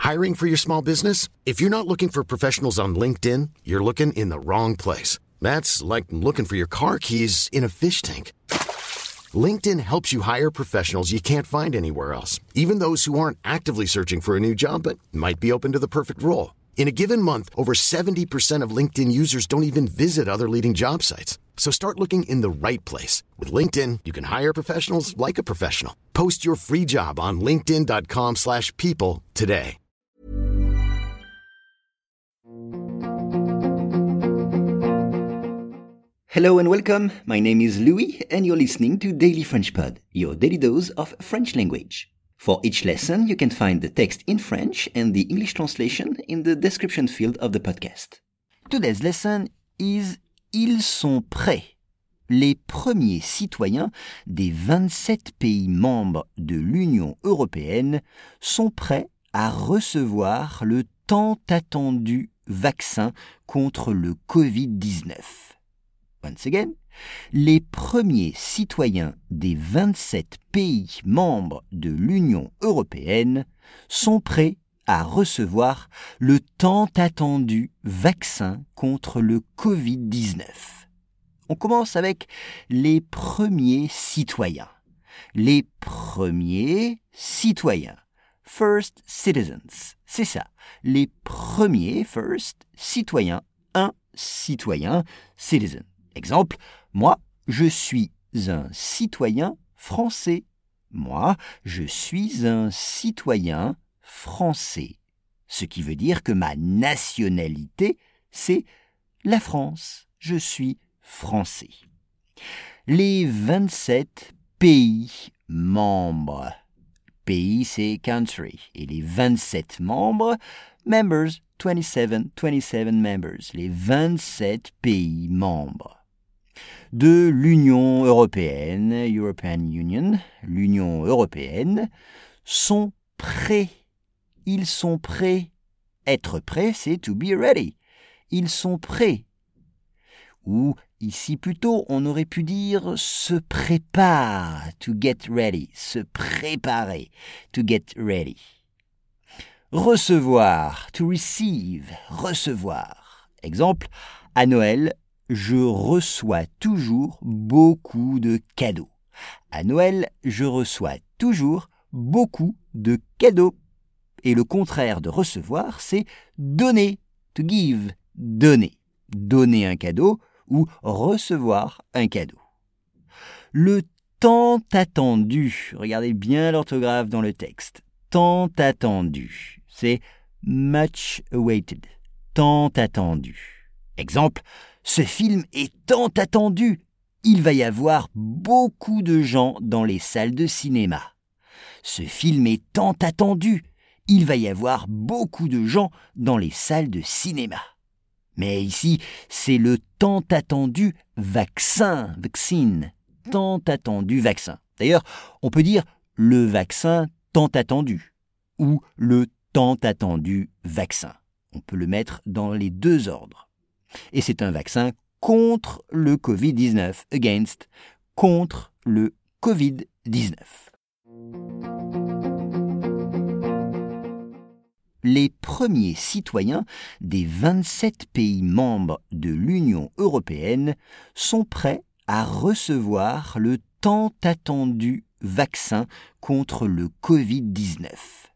Hiring for your small business? If you're not looking for professionals on LinkedIn, you're looking in the wrong place. That's like looking for your car keys in a fish tank. LinkedIn helps you hire professionals you can't find anywhere else, even those who aren't actively searching for a new job but might be open to the perfect role. In a given month, over 70% of LinkedIn users don't even visit other leading job sites. So start looking in the right place. With LinkedIn, you can hire professionals like a professional. Post your free job on linkedin.com/people today. Hello and welcome. My name is Louis and you're listening to Daily French Pod, your daily dose of French language. For each lesson, you can find the text in French and the English translation in the description field of the podcast. Today's lesson is Ils sont prêts. Les premiers citoyens des 27 pays membres de l'Union européenne sont prêts à recevoir le tant attendu vaccin contre le Covid-19. Once again, les premiers citoyens des 27 pays membres de l'Union européenne sont prêts à recevoir le tant attendu vaccin contre le Covid-19. On commence avec les premiers citoyens. Les premiers citoyens. First citizens. C'est ça. Les premiers, first, citoyens. Un citoyen, citizen. Exemple, moi, je suis un citoyen français. Moi, je suis un citoyen français. Ce qui veut dire que ma nationalité, c'est la France. Je suis français. Les 27 pays membres. Pays, c'est country. Et les 27 membres, members, 27 members. Les 27 pays membres de l'Union européenne, European Union, l'Union européenne, sont prêts. Ils sont prêts. Être prêt, c'est to be ready. Ils sont prêts. Ou, ici plutôt, on aurait pu dire se prépare, to get ready, se préparer, to get ready. Recevoir, to receive, recevoir. Exemple, à Noël, je reçois toujours beaucoup de cadeaux. À Noël, je reçois toujours beaucoup de cadeaux. Et le contraire de recevoir, c'est donner, to give, donner. Donner un cadeau ou recevoir un cadeau. Le tant attendu, regardez bien l'orthographe dans le texte. Tant attendu, c'est much awaited. Tant attendu. Exemple, ce film est tant attendu. Il va y avoir beaucoup de gens dans les salles de cinéma. Ce film est tant attendu. Il va y avoir beaucoup de gens dans les salles de cinéma. Mais ici, c'est le tant attendu vaccin, vaccine. Tant attendu vaccin. D'ailleurs, on peut dire le vaccin tant attendu ou le tant attendu vaccin. On peut le mettre dans les deux ordres. Et c'est un vaccin contre le Covid-19, against, contre le Covid-19. Les premiers citoyens des 27 pays membres de l'Union européenne sont prêts à recevoir le tant attendu vaccin contre le Covid-19.